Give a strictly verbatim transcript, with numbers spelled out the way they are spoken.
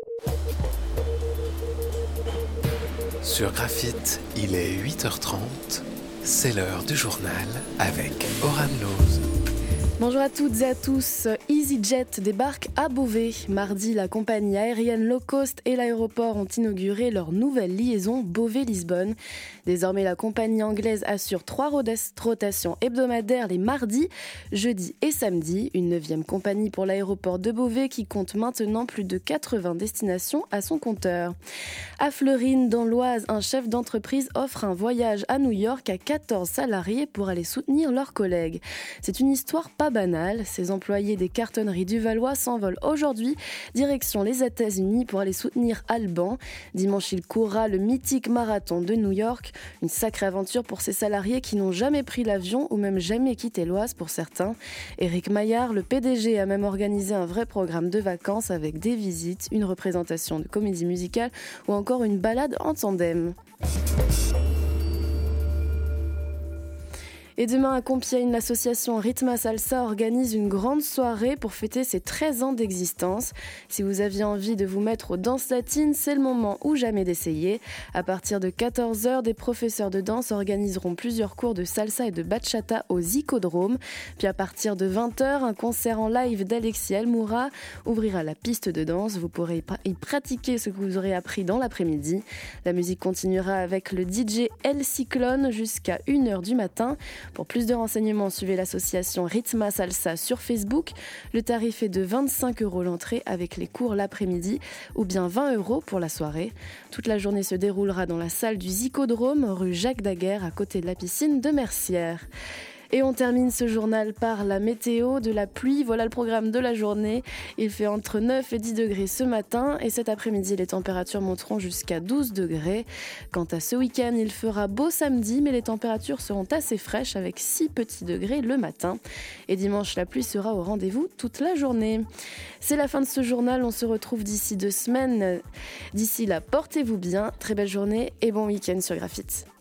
Sur Graphite, il est huit heures trente, c'est l'heure du journal avec Oran Loz. Bonjour à toutes et à tous. EasyJet débarque à Beauvais. Mardi, la compagnie aérienne low cost et l'aéroport ont inauguré leur nouvelle liaison Beauvais-Lisbonne. Désormais, la compagnie anglaise assure trois rotations hebdomadaires les mardis, jeudis et samedis. Une neuvième compagnie pour l'aéroport de Beauvais qui compte maintenant plus de quatre-vingts destinations à son compteur. À Fleurines, dans l'Oise, un chef d'entreprise offre un voyage à New York à quatorze salariés pour aller soutenir leurs collègues. C'est une histoire pas banale. Ces employés des cartonneries du Valois s'envolent aujourd'hui, direction les États-Unis pour aller soutenir Alban. Dimanche, il courra le mythique marathon de New York. Une sacrée aventure pour ces salariés qui n'ont jamais pris l'avion ou même jamais quitté l'Oise pour certains. Éric Maillard, le P D G, a même organisé un vrai programme de vacances avec des visites, une représentation de comédie musicale ou encore une balade en tandem. Et demain à Compiègne, l'association Ritma Salsa organise une grande soirée pour fêter ses treize ans d'existence. Si vous aviez envie de vous mettre aux danses latines, c'est le moment ou jamais d'essayer. À partir de quatorze heures, des professeurs de danse organiseront plusieurs cours de salsa et de bachata au Zicodrome. Puis à partir de vingt heures, un concert en live d'Alexis Elmoura ouvrira la piste de danse. Vous pourrez y pratiquer ce que vous aurez appris dans l'après-midi. La musique continuera avec le D J El Cyclone jusqu'à une heure du matin. Pour plus de renseignements, suivez l'association Ritma Salsa sur Facebook. Le tarif est de vingt-cinq euros l'entrée avec les cours l'après-midi ou bien vingt euros pour la soirée. Toute la journée se déroulera dans la salle du Zicodrome, rue Jacques Daguerre, à côté de la piscine de Mercières. Et on termine ce journal par la météo, de la pluie. Voilà le programme de la journée. Il fait entre neuf et dix degrés ce matin et cet après-midi, les températures monteront jusqu'à douze degrés. Quant à ce week-end, il fera beau samedi, mais les températures seront assez fraîches avec six petits degrés le matin. Et dimanche, la pluie sera au rendez-vous toute la journée. C'est la fin de ce journal. On se retrouve d'ici deux semaines. D'ici là, portez-vous bien. Très belle journée et bon week-end sur Graphite.